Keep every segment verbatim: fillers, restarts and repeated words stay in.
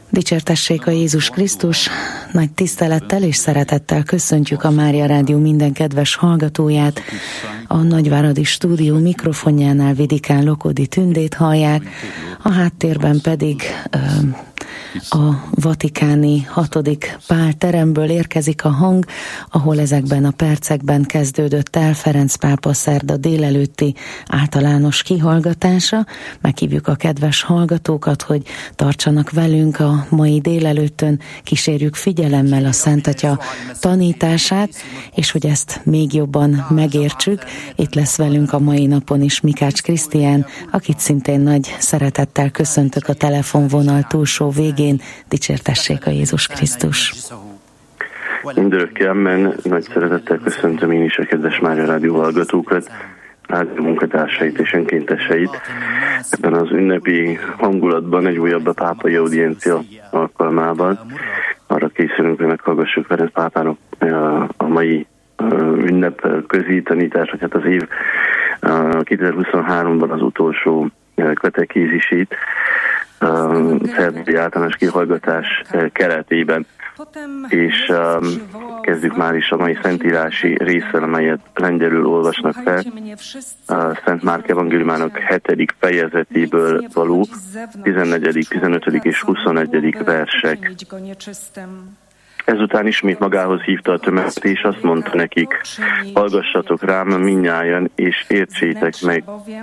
Dicsértessék a Jézus Krisztus, nagy tisztelettel és szeretettel köszöntjük a Mária Rádió minden kedves hallgatóját. A Nagyváradi Stúdió mikrofonjánál Vidikán Lokodi Tündét hallják, a háttérben pedig a vatikáni hatodik Pál teremből érkezik a hang, ahol ezekben a percekben kezdődött el Ferenc pápa szerda délelőtti általános kihallgatása. Meghívjuk a kedves hallgatókat, hogy tartsanak velünk a mai délelőttön, kísérjük figyelemmel a Szent Atya tanítását, és hogy ezt még jobban megértsük, itt lesz velünk a mai napon is Mikács Krisztián, akit szintén nagy szeretettel köszöntök a telefonvonal túlsó végén. Dicsértessék a Jézus Krisztus! Mindörökké amen. Nagy szeretettel köszöntöm én is a kedves Mária Rádió hallgatókat, rádió munkatársait és önkénteseit. Ebben az ünnepi hangulatban egy újabb a pápai audiencia alkalmában arra készülünk, hogy meghallgassuk Ferenc pápának a mai ünnep közi tanítást, vagy hát az év kétezer-huszonháromban az utolsó katekézisét, szerdai általános kihallgatás keretében. És um, kezdjük már is a mai szentírási részsel, amelyet lengyelül olvasnak fel. A Szent Márk evangéliumának hetedik fejezetéből való tizennegyedik, tizenötödik és huszonegyedik versek. Ezután ismét magához hívta a tömeget, és azt mondta nekik: hallgassatok rám mindnyájan, és értsétek meg.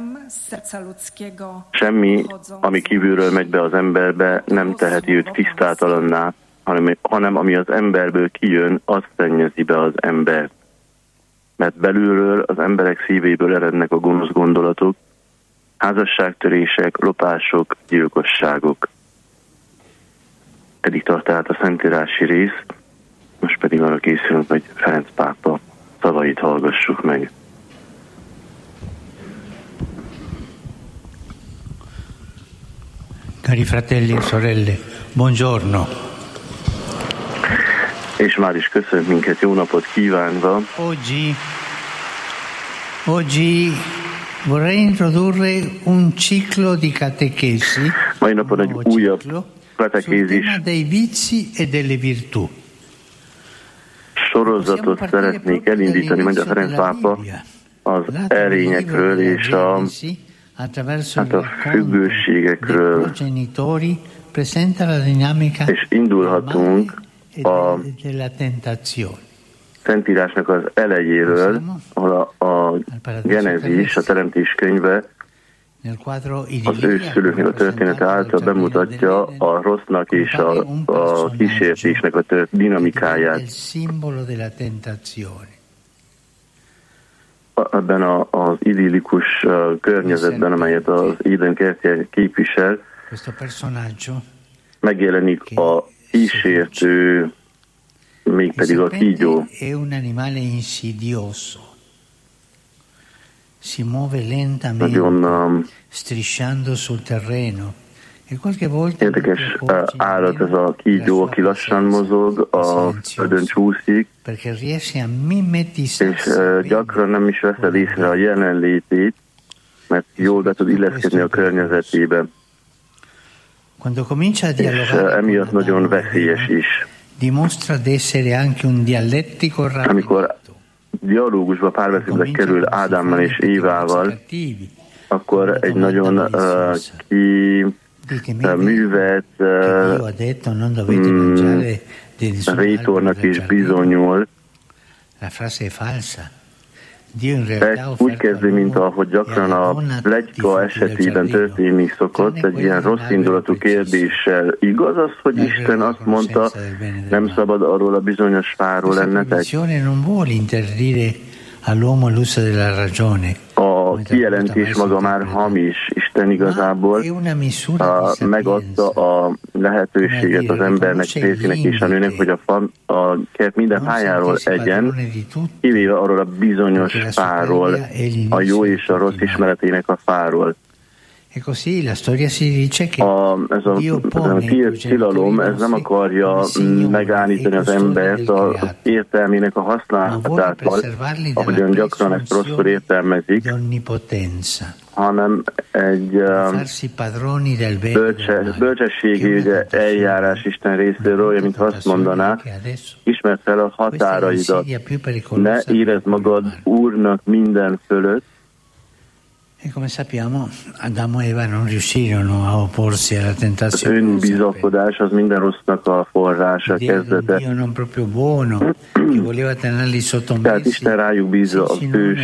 Semmi, ami kívülről megy be az emberbe, nem teheti őt tisztátalanná, hanem, hanem ami az emberből kijön, az szennyezi be az embert. Mert belülről, az emberek szívéből erednek a gonosz gondolatok, házasságtörések, lopások, gyilkosságok. Eddig tart át a szentírási rész, most pedig arra készülünk, hogy Ferenc pápa szavait hallgassuk meg. Cari fratelli e sorelle, buongiorno. És már is köszönt minket, jó napot kívánva. Oggi, oggi vorrei introdurre un ciclo di catechesi. Mai napon egy újabb katekézis sorozatot szeretnék elindítani, mondja Ferenc pápa, az erényekről és a, hát a függőségekről. És indulhatunk a Szentírásnak az elejéről, ahol a, a Genezis, a Teremtés könyve az őszülőknek a története által bemutatja a rossznak és a, a kísértésnek a tört, dinamikáját. Ebben a, az idillikus uh, környezetben, amelyet az Éden kertje képvisel, megjelenik a kísértő, mégpedig a kígyó. Si muove lentamente, Nagyon strisciando sul terreno. E qualche volta érdekes állat ez a kígyó, aki lassan mozog, a földön csúszik, és gyakran nem is vesz el észre a jelenlétét, mert jól be tud illeszkedni a környezetébe. És emiatt nagyon veszélyes is. Amikor dialógusba, párbeszédbe kerül Ádámmal és Évával, akkor egy nagyon uh, ki uh, művet uh, mm, rétornak is bizonyul. De úgy kezdi, mint ahogy gyakran a pletyka esetében történni szokott, egy ilyen rossz indulatú kérdéssel. Igaz az, hogy Isten azt mondta, nem szabad arról a bizonyos fáról lennetek? A kijelentés maga már hamis. Isten igazából a, megadta a lehetőséget az embernek, férfinek és a nőnek, hogy a, fa, a kert minden fájáról egyen, kivéve arról a bizonyos fáról, a jó és a rossz ismeretének a fáról. A, ez a, a tilalom, ez nem akarja megállítani az embert az értelmének a használatától, ahogyan gyakran ezt rosszul értelmezik, hanem egy bölcse, bölcsességi ugye, eljárás Isten részéről, olyan, mintha azt mondaná, ismerd fel a határaidat, ne érezd magad Úrnak minden fölött. Az önbizakodás az minden rossznak a forrása, kezdete. Tehát Isten rájuk bízza a fős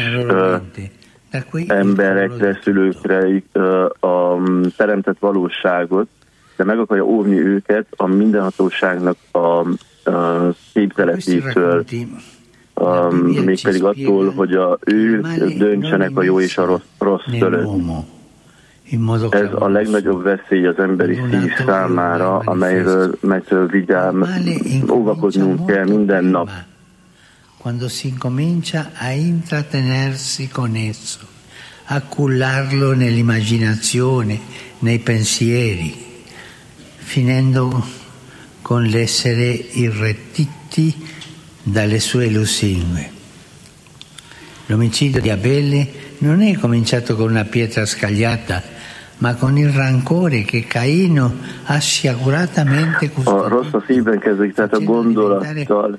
emberekre, szülőkre a teremtett valóságot, de meg akarja óvni őket a mindenhatóságnak a képzeletétől, mégpedig attól, hogy a, ő döntsenek a jó és a rossz, rossz fölött. Ez a legnagyobb veszély az emberi szív számára, amelyről megtől vigyál, óvakodnunk kell minden nap. Quando si incomincia a intrattenersi con esso, a cullarlo nell'immaginazione, nei pensieri, finendo con l'essere irretiti dalle sue lusinghe. L'omicidio di Abele non è cominciato con una pietra scagliata, ma con il rancore che Caino ha sciaguratamente custodito. A rossz a szívben kezdődik, tehát a gondolattal.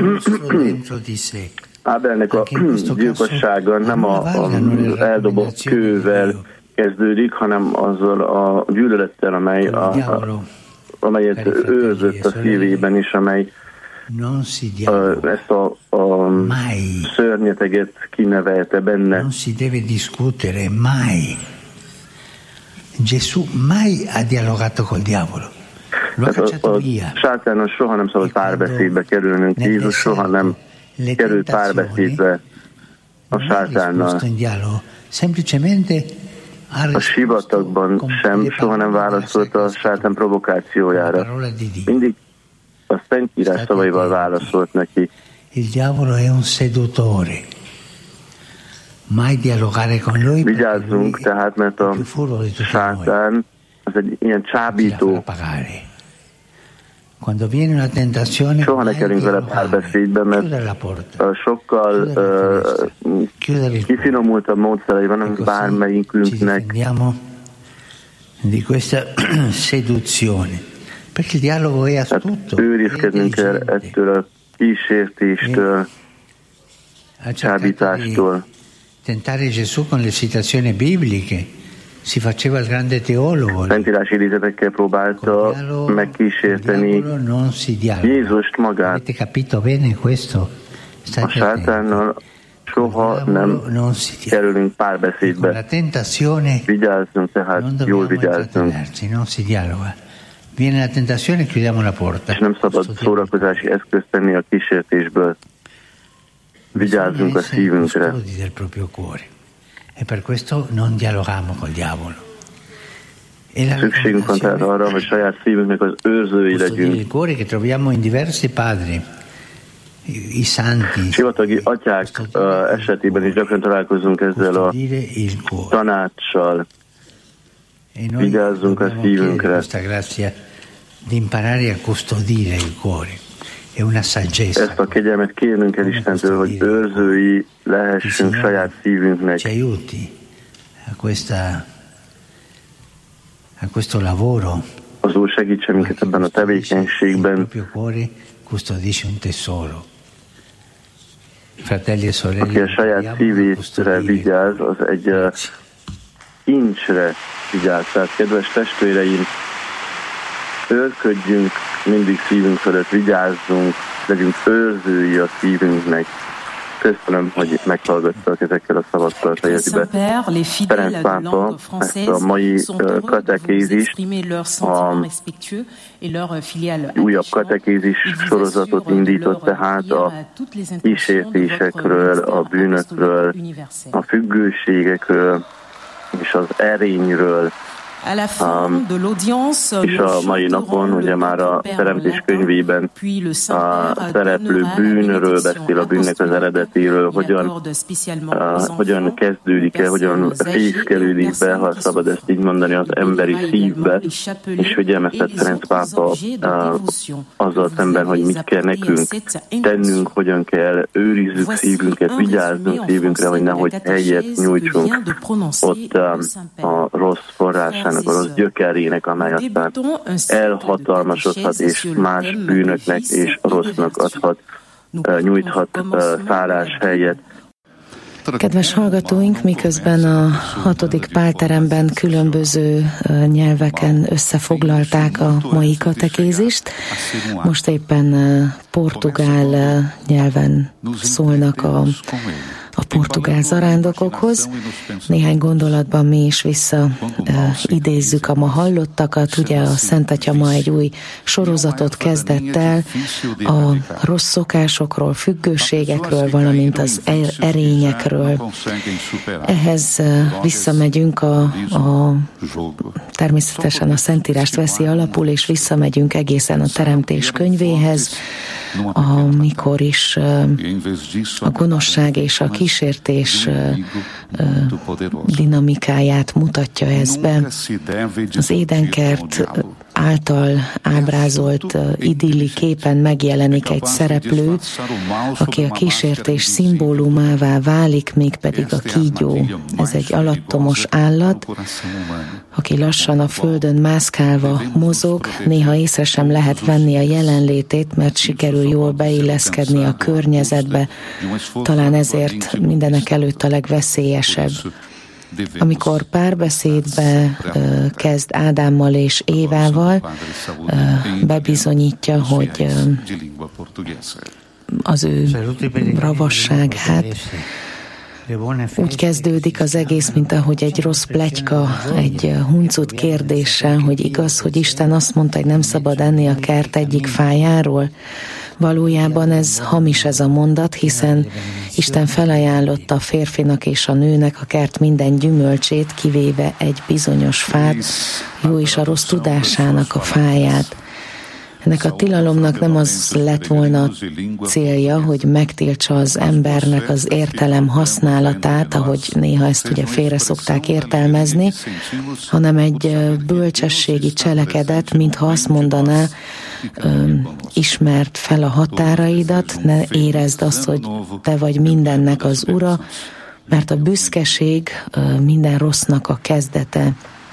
Ábelnek a gyilkossága nem az eldobott kővel kezdődik, hanem azzal a gyűlölettel, amely a, a, amelyet őrzött a szívében is, amely a, ezt a, a szörnyeteget kinevelte benne. Non si deve discutere mai. Gesù mai ha dialogato col diavolo. Lo ha cacciato via. Sátánnal soha nem szabad párbeszédbe kerülnünk. Jézus soha nem került párbeszédbe a sátánnal. A sivatagban sem soha nem válaszolt a sátán provokációjára. Mindig a Szentírás szavaival válaszolt neki. Il diavolo è un seduttore. Mai dialogare con lui. Vigyázzunk tehát, mert a sátán az egy ilyen csábító. Soha ne kerünk vele párbeszédbe, mert sokkal uh, kifinomultabb módszerei van, bármelyikünknek. Di questa seduzione. Perché il dialogo è astuto. Őrizkednünk kell ettől a kísértéstől, csábítástól. Tentare Gesù con le citazioni bibliche. Si faceva il grande teologo. Szentírási idézetekkel próbálta megkísérteni Jézust magát. Avete capito bene questo? A sátánnal soha nem kerülünk párbeszédbe. Vigyázzunk, tehát jól vigyázzunk. Non si dialoga. Viene la tentazione, chiudiamo la porta. És nem szabad szórakozási eszközt tenni a kísértésből. Vigyázzunk a szívünkre. E per questo non dialoghiamo col diavolo. Szükségünk van tehát arra, hogy saját szívünknek az őrzői legyünk. Il cuore che troviamo in diversi padri, i santi. Sivatagi atyák uh, esetében is gyakran találkozunk ezzel a tanácssal. Vigyázzunk a szívünkre. Di imparare a custodire il cuore. Ezt a kegyelmet kérnünk el Istentől, hogy őrzői lehessünk saját szívünknek. Az Úr segítsen minket ebben a tevékenységben. Aki a saját szívétre vigyáz, az egy uh, kincsre vigyáz. Tehát, kedves testvéreim, őrködjünk mindig szívünk fölött, vigyázzunk, legyünk őrzői a szívünknek. Köszönöm, hogy meghallgattak ezekkel a szavakkal fejezi be. Ferenc pápa ezt a mai katekézist, a újabb katekézis sorozatot indított tehát a kísértésekről, a bűnökről, a függőségekről és az erényről, Um, és a mai napon ugye már a Teremtés könyvében a szereplő bűnről beszél, a bűnnek az eredetéről, hogyan, uh, hogyan kezdődik el, hogyan fészkelődik be, ha szabad ezt így mondani, az emberi szívbe, és figyelmeztet Ferenc pápa uh, azzal szemben, hogy mit kell nekünk tennünk, hogyan kell őrizzük szívünket, vigyázzunk szívünkre, hogy nehogy helyet nyújtsunk ott uh, a rossz forrásának, a rossz gyökerének, amely aztán elhatalmasodhat, és más bűnöknek és rossznak adhat, uh, nyújthat uh, szálláshelyet. Kedves hallgatóink, miközben a hatodik pálteremben különböző nyelveken összefoglalták a mai katekézist, most éppen portugál nyelven szólnak a, a portugál zarándokokhoz. Néhány gondolatban mi is vissza uh, idézzük a ma hallottakat. Ugye a Szent Atya ma egy új sorozatot kezdett el a rossz szokásokról, függőségekről, valamint az erényekről. Ehhez uh, visszamegyünk a, a természetesen a Szentírást veszi alapul, és visszamegyünk egészen a Teremtés könyvéhez, amikor is uh, a gonoszság és a kísértés uh, uh, dinamikáját mutatja ez be. Az Édenkert által ábrázolt uh, idilli képen megjelenik egy szereplő, aki a kísértés szimbólumává válik, mégpedig a kígyó. Ez egy alattomos állat, aki lassan a földön mászkálva mozog, néha észre sem lehet venni a jelenlétét, mert sikerül jól beilleszkedni a környezetbe, talán ezért mindenek előtt a legveszélyesebb. Amikor párbeszédbe uh, kezd Ádámmal és Évával, uh, bebizonyítja, hogy uh, az ő ravasságát, úgy kezdődik az egész, mint ahogy egy rossz pletyka, egy huncut kérdéssel, hogy igaz, hogy Isten azt mondta, hogy nem szabad enni a kert egyik fájáról. Valójában ez hamis ez a mondat, hiszen Isten felajánlotta a férfinak és a nőnek a kert minden gyümölcsét, kivéve egy bizonyos fát, jó és a rossz tudásának a fáját. Ennek a tilalomnak nem az lett volna célja, hogy megtiltsa az embernek az értelem használatát, ahogy néha ezt ugye félre szokták értelmezni, hanem egy bölcsességi cselekedet, mintha azt mondaná, ismerd fel a határaidat, ne érezd azt, hogy te vagy mindennek az ura, mert a büszkeség minden rossznak a kezdete.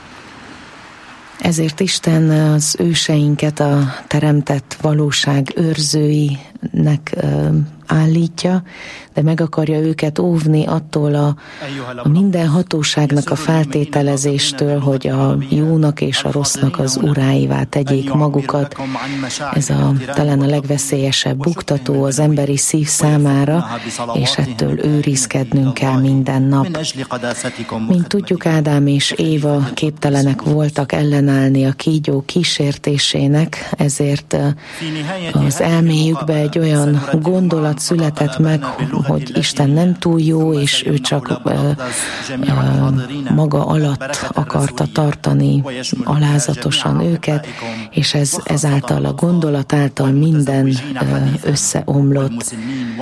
Ezért Isten az őseinket a teremtett valóság őrzőinek állítja, de meg akarja őket óvni attól a, a minden hatóságnak a feltételezéstől, hogy a jónak és a rossznak az uráivá tegyék magukat. Ez a, talán a legveszélyesebb buktató az emberi szív számára, és ettől őrizkednünk kell minden nap. Mint tudjuk, Ádám és Éva képtelenek voltak ellenállni a kígyó kísértésének, ezért az elméjükbe egy olyan gondolat született meg, hogy Isten nem túl jó, és ő csak uh, uh, maga alatt akarta tartani alázatosan őket, és ez, ezáltal a gondolat által minden uh, összeomlott.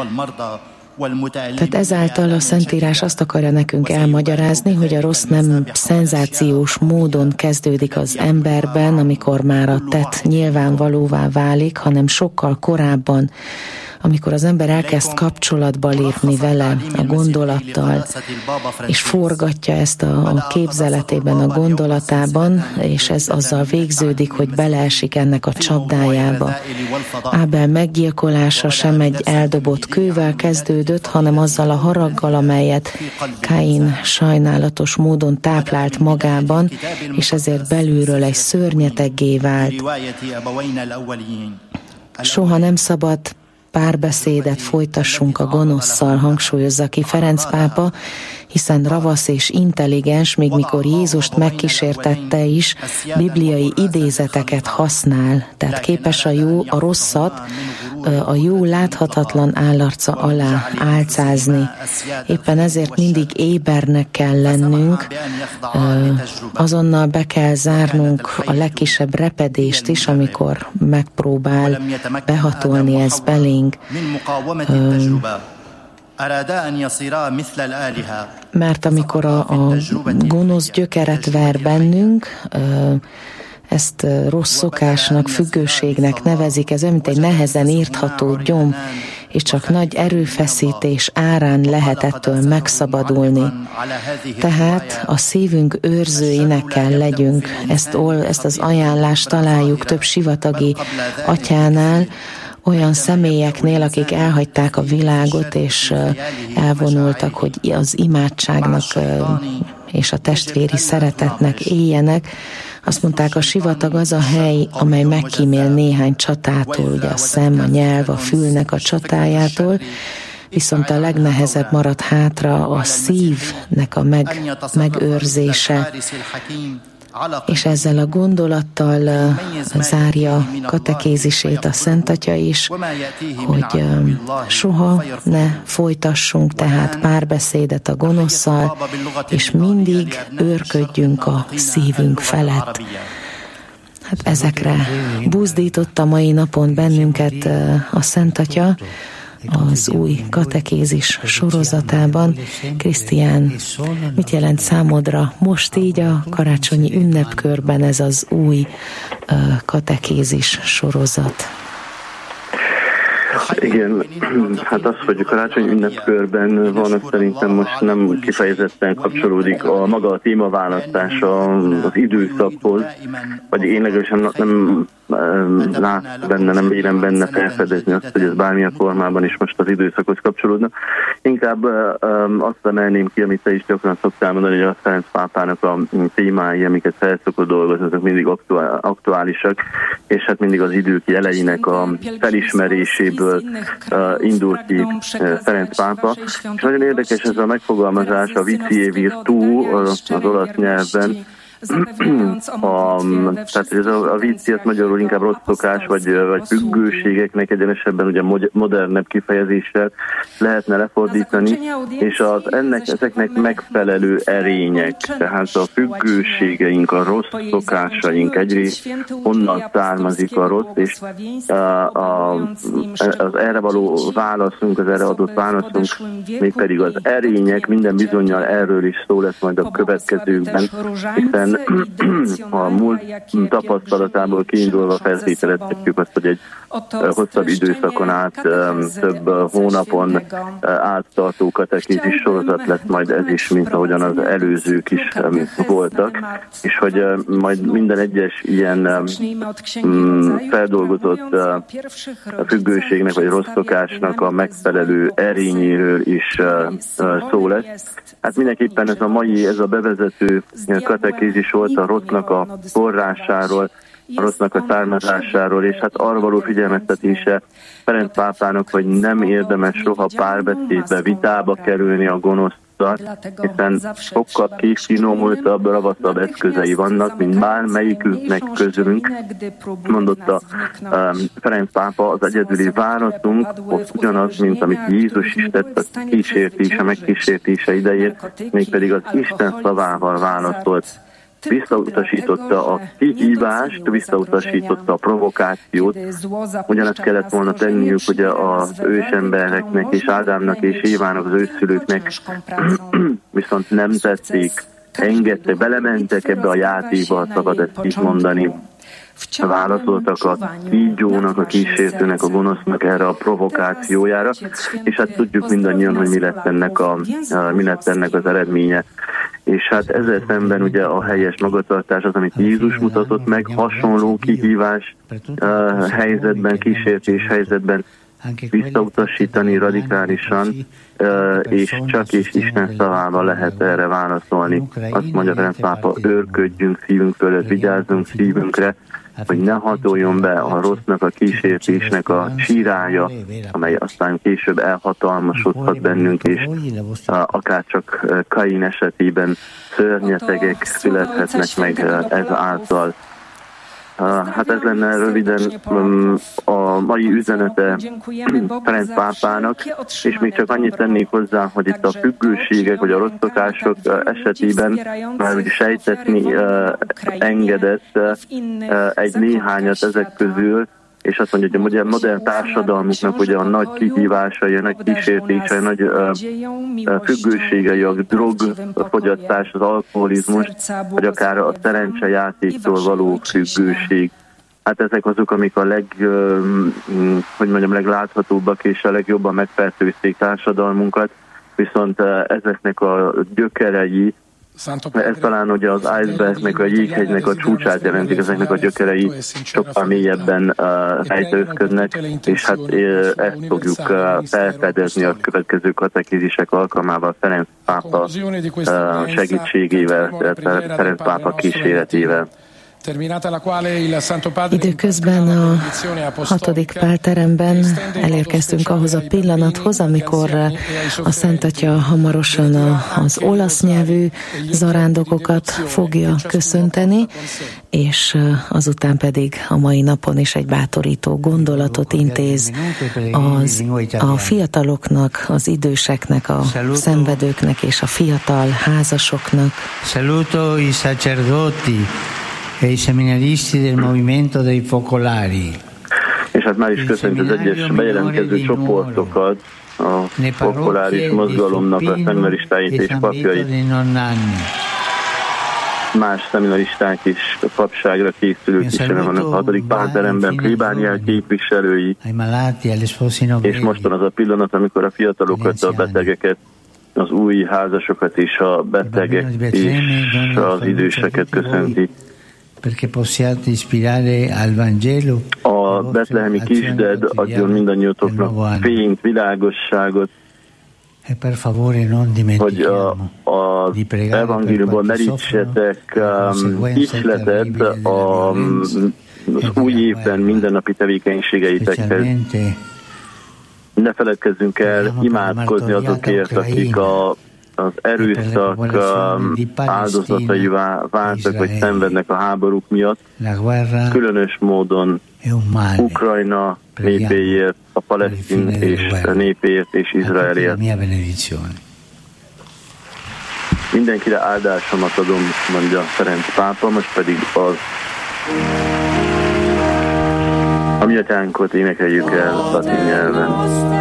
Tehát ezáltal a Szentírás azt akarja nekünk elmagyarázni, hogy a rossz nem szenzációs módon kezdődik az emberben, amikor már a tett nyilvánvalóvá válik, hanem sokkal korábban, amikor az ember elkezd kapcsolatba lépni vele, a gondolattal, és forgatja ezt a, a képzeletében, a gondolatában, és ez azzal végződik, hogy beleesik ennek a csapdájába. Ábel meggyilkolása sem egy eldobott kővel kezdődött, hanem azzal a haraggal, amelyet Káin sajnálatos módon táplált magában, és ezért belülről egy szörnyeteggé vált. Soha nem szabad párbeszédet folytassunk a gonoszszal, hangsúlyozza ki Ferenc pápa, hiszen ravasz és intelligens, még mikor Jézust megkísértette is, bibliai idézeteket használ, tehát képes a jó a rosszat a jó láthatatlan állarca alá álcázni. Éppen ezért mindig ébernek kell lennünk, azonnal be kell zárnunk a legkisebb repedést is, amikor megpróbál behatolni ez belénk. Mert amikor a, a gonosz gyökeret ver bennünk, ezt rossz szokásnak, függőségnek nevezik, ez olyan, mint egy nehezen írtható gyom, és csak nagy erőfeszítés árán lehet ettől megszabadulni. Tehát a szívünk őrzőinek kell legyünk. Ezt, ezt az ajánlást találjuk több sivatagi atyánál, olyan személyeknél, akik elhagyták a világot, és elvonultak, hogy az imádságnak és a testvéri szeretetnek éljenek. Azt mondták, a sivatag az a hely, amely megkímél néhány csatától, ugye a szem, a nyelv, a fülnek a csatájától, viszont a legnehezebb marad hátra a szívnek a meg, megőrzése. És ezzel a gondolattal zárja katekézisét a Szent Atya is, hogy soha ne folytassunk tehát párbeszédet a gonoszszal, és mindig őrködjünk a szívünk felett. Hát ezekre buzdított a mai napon bennünket a Szent Atya, az új katekézis sorozatában. Krisztián, mit jelent számodra most így a karácsonyi ünnepkörben ez az új uh, katekézis sorozat? Igen, hát az, hogy a karácsonyi ünnepkörben van, az szerintem most nem kifejezetten kapcsolódik a maga a témaválasztása az időszakhoz, vagy én legalábbis nem, nem lát benne, nem vélem benne felfedezni azt, hogy ez bármilyen formában is most az időszakhoz kapcsolódna. Inkább um, azt emelném ki, amit te is gyakran szoktál mondani, hogy a Ferenc pápának a témái, amiket felszokott dolgozni, azok mindig aktuál, aktuálisak, és hát mindig az idők jeleinek a felismeréséből uh, indult ki uh, Ferenc pápa. És nagyon érdekes ez a megfogalmazás, a vicie virtù az olasz nyelvben, A, tehát ez a, a vicc, ez magyarul inkább rossz szokás, vagy, vagy függőségeknek egyenesebben ugye modernebb kifejezéssel lehetne lefordítani, és az ennek, ezeknek megfelelő erények, tehát a függőségeink, a rossz szokásaink, egyrészt onnan származik a rossz, és a, a, az erre való válaszunk, az erre adott válaszunk, mégpedig az erények, minden bizonnyal erről is szó lesz majd a következőkben, hiszen a múlt tapasztalatából kiindulva feltételezhetjük azt, hogy egy hosszabb időszakon át, több hónapon áttartó katekézis sorozat lesz majd ez is, mint ahogyan az előzők is voltak, és hogy majd minden egyes ilyen feldolgozott függőségnek vagy rossz szokásnak a megfelelő erényéről is szó lesz. Hát mindenképpen ez a mai, ez a bevezető katekézis volt a rossznak a forrásáról, a rossznak a származásáról, és hát arra való figyelmeztetése Ferenc pápának, hogy nem érdemes soha párbeszédbe, vitába kerülni a gonoszszal, hiszen sokkal kifinomultabb, ravaszabb eszközei vannak, mint bármelyikünknek közülünk. Mondotta um, Ferenc pápa, az egyedüli válaszunk ott ugyanaz, mint amit Jézus is tett a kísértése, megkísértése idején, mégpedig az Isten szavával válaszolt. Visszautasította a kihívást, visszautasította a provokációt. Ugyanezt kellett volna tenniük ugye az ősembereknek és Ádámnak és Évának, az őszülőknek, viszont nem tették, engedtek, belementek ebbe a játékba, szabad ezt így mondani. Válaszoltak a kígyónak, a kísértőnek, a gonosznak erre a provokációjára, és hát tudjuk mindannyian, hogy mi lett ennek, a, mi lett ennek az eredménye. És hát ezzel szemben ugye a helyes magatartás az, amit Jézus mutatott meg, hasonló kihívás uh, helyzetben, kísértés helyzetben visszautasítani radikálisan, uh, és csak és Isten szavával lehet erre válaszolni. Azt mondja Ferenc pápa, őrködjünk szívünk fölött, vigyázzunk szívünkre, hogy ne hatoljon be a rossznak, a kísértésnek a sírája, amely aztán később elhatalmasodhat bennünk, és akár csak Kain esetében szörnyetegek születhetnek meg ez által. Hát ez lenne röviden a mai üzenete Ferenc pápának, és még csak annyit tennék hozzá, hogy itt a függőségek vagy a rossz szokások esetében már úgy sejtetni engedett egy néhányat ezek közül, és azt mondja, hogy a modern társadalmuknak ugye a nagy kihívásai, a nagy kísértései, a nagy uh, függőségei, a drogfogyasztás, az alkoholizmus, vagy akár a szerencsejátéktól való függőség. Hát ezek azok, amik a leg, uh, hogy mondjam, legláthatóbbak és a legjobban megfertőzték társadalmunkat, viszont uh, ezeknek a gyökerei, ez talán ugye az icebergnek, a jéghegynek a csúcsát jelentik, ezeknek a gyökerei sokkal mélyebben uh, rejtőzködnek, és hát uh, ezt fogjuk uh, felfedezni a következő katekézisek alkalmával Ferenc pápa uh, segítségével, Ferenc pápa kíséretével. Időközben a hatodik pálteremben elérkeztünk ahhoz a pillanathoz, amikor a Szent Atya hamarosan az olasz nyelvű zarándokokat fogja köszönteni, és azután pedig a mai napon is egy bátorító gondolatot intéz az, a fiataloknak, az időseknek, a szenvedőknek és a fiatal házasoknak. Saluto i sacerdoti e i seminaristi del movimento dei focolari. És hát már is köszönjük az egyes bejelentkező csoportokat, a fokoláris mozgalomnak a szemiнаristáit és papjait. Más szeminaristák is a papságra készülők is vannak a hatodik pálteremben, plébániák képviselői, és mostan az a pillanat, amikor a fiatalokat, a betegeket, az új házasokat és a betegek és az időseket köszönti. A betlehemi kisded adjon mindannyiatoknak fényt, világosságot, hogy a, az evangéliumban merítsetek um, ihletet a, az új évben mindennapi tevékenységeitekhez. Ne feledkezzünk el imádkozni azokért, akik a az erőszak áldozataivá váltak, vagy szenvednek a háborúk miatt, különös módon Ukrajna népéért, a palesztin és népéért és Izraelért. Mindenkire áldásomat adom, mondja Ferenc pápa, most pedig az a mi atyánkot énekeljük el latin nyelven.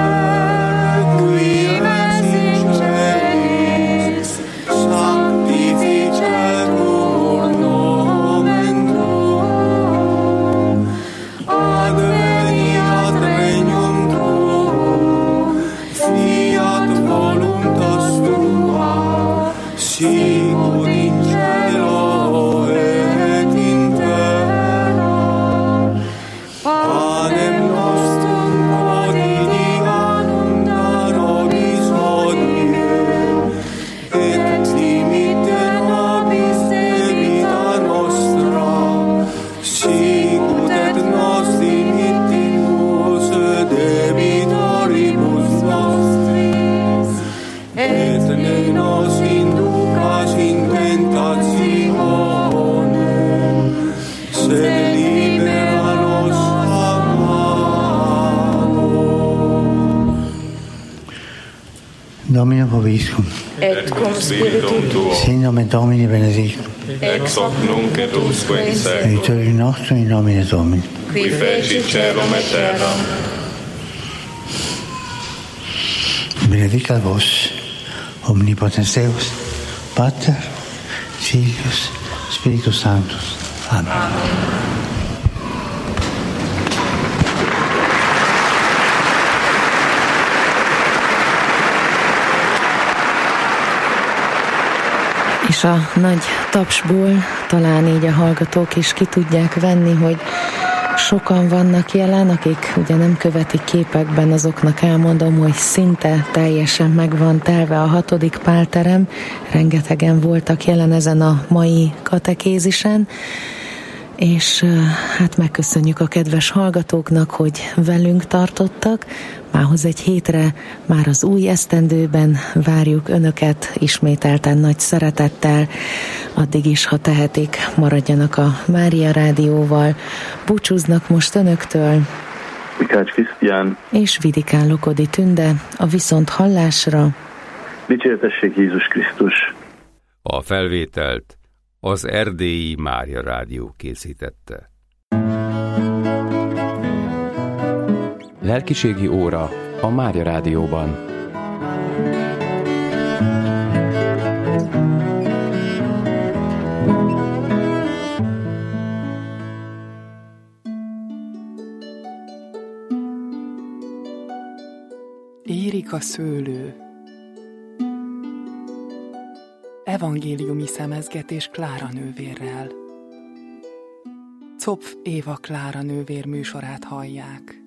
Domino Vobiscum. Et cum spiritum tuo. Sin nomen Domini benedictum. Ex hoc nunc et usque in seculum. Aiutorium nostrum in nomine Domini. Qui feci celum et terram. Benedicat vos, omnipotens Deus, Pater, Filius, Spiritus Sanctus. Amen. Amen. És a nagy tapsból talán így a hallgatók is ki tudják venni, hogy sokan vannak jelen, akik ugye nem követik képekben, azoknak elmondom, hogy szinte teljesen meg van telve a hatodik pálterem. Rengetegen voltak jelen ezen a mai katekézisen, és hát megköszönjük a kedves hallgatóknak, hogy velünk tartottak. Mához egy hétre, már az új esztendőben várjuk Önöket ismételten nagy szeretettel. Addig is, ha tehetik, maradjanak a Mária Rádióval. Búcsúznak most Önöktől Mikács Krisztián és Vidikán Lokodi Tünde, a viszont hallásra. Dicsértessék Jézus Krisztus! A felvételt az Erdélyi Mária Rádió készítette. Lelkiségi óra a Mária Rádióban. Érik a szőlő. Evangéliumi szemezgetés Klára nővérrel. Zopf Éva Klára nővér műsorát hallják.